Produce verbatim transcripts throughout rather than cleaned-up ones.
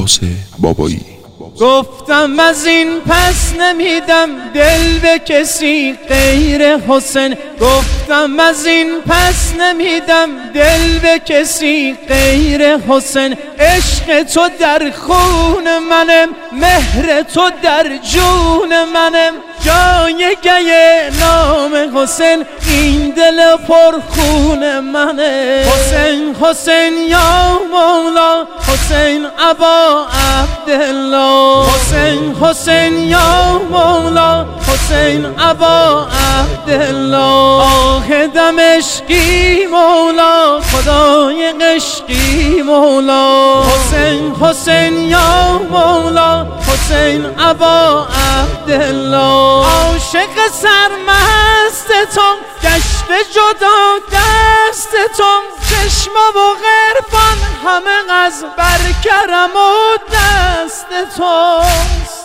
عباس بابایی. گفتم از این پس نمیدم دل به کسی غیر حسین. گفتم از این پس نمیدم دل به کسی غیر حسین. عشق تو در خون منم، مهر تو در جون منم. جایگه نام حسین این دل پر خون منه. حسین حسین یا مولا، حسین ابا عبدالله. حسین حسین یا مولا، حسین ابا عبدالله. آه دمشقی مولا، خدای قشقی مولا. حسین حسین یا مولا، حسین ابا عبدالله. عاشق سرمستتم، گشت جدا دستتم. چشما و غرفان همه از برکرم و دست توست.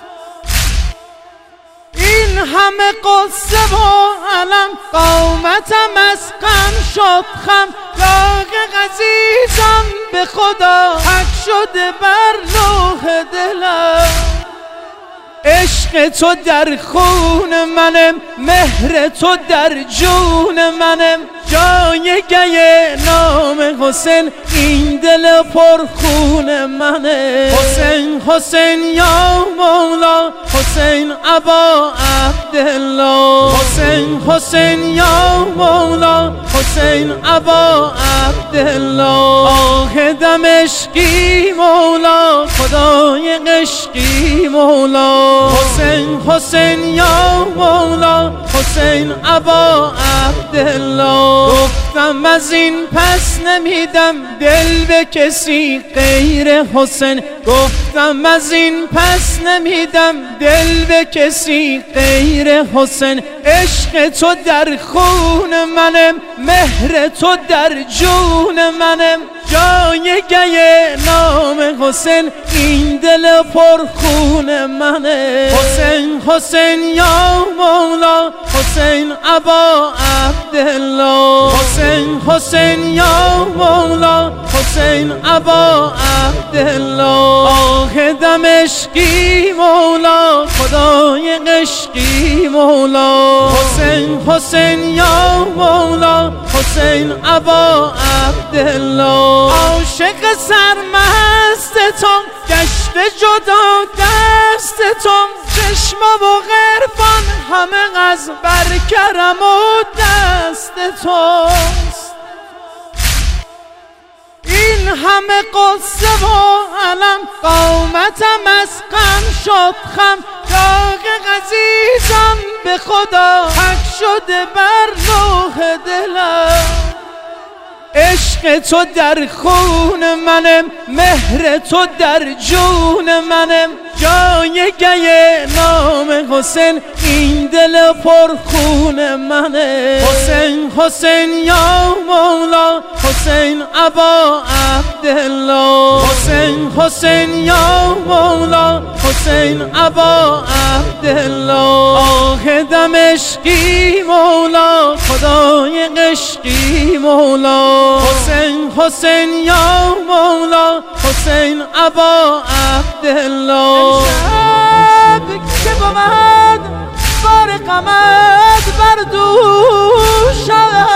این همه قصه و علم، قامتم از غم شد خم. راق عزیزم به خدا حق شده بر لوح دلم. عشق تو در خون منم، مهر تو در جون منم. جایگه نام حسین این دل پر خون منه. حسین حسین یا مولا، حسین ابا عبدالله. حسین حسین یا مولا، حسین ابا عبدالله. آه دمشقی مولا، خدای قشقی مولا. حسین حسین یا مولا، حسین ابا عبدالله. گفتم از این پس نمیدم دل به کسی غیر حسین. گفتم از این پس نمیدم دل به کسی غیر حسین. عشق تو در خون منم، مهر تو در جون منم. جایگه نام حسین این دل پر خون منه. حسین حسین یا مولا، حسین ابا عبدالله. حسین حسین یا مولا، حسین ابا عبدالله. آه دمشقی مولا، خدای قشقی مولا. حسین حسین یا مولا، حسین ابا عبدالله. عاشق سرمستتم، گشت جدا دستتم. چشما و غرفان همه از برکرم و دست توست. این همه قصه و علم، قامتم از غم شد خم. راق عزیزم به خدا حق شده بر لوح دلم. عشق تو در خون منم، مهر تو در جون منم. جایگه نام حسین این دل پر خون منه. حسین حسین یا مولا، حسین ابا عبدالله. حسین حسین یا مولا، حسین ابا عبدالله. آه دمشقی مولا، خدای قشقی مولا. حسین حسین یا مولا، حسین ابا عبدالله. شب که بود بار غمت بر دوشم.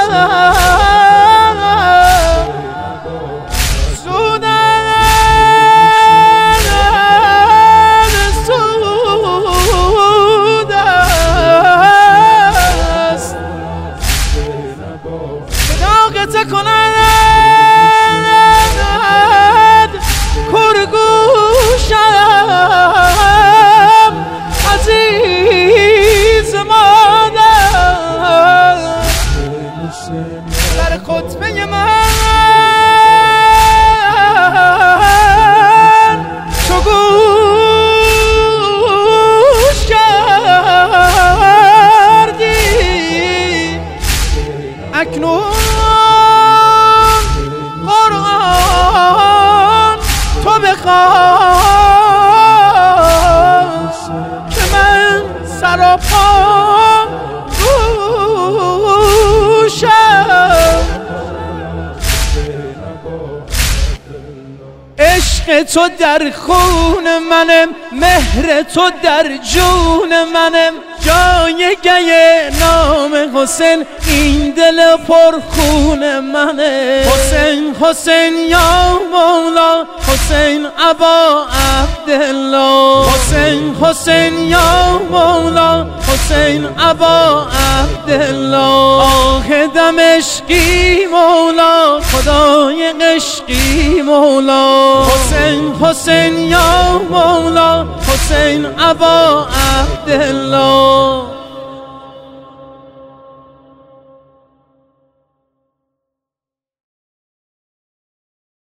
عشق تو در خون منه، مهر تو در جون منه، جایگه نام حسین این دل پر خون منه. حسین حسین یا مولا، حسین ابا عبدالله، حسین حسین یا مولا، حسین ابا عبدالله. آه دمشقی مولا، خدای عشقی مولا، حسین حسین یا مولا، حسین ابا عبدالله.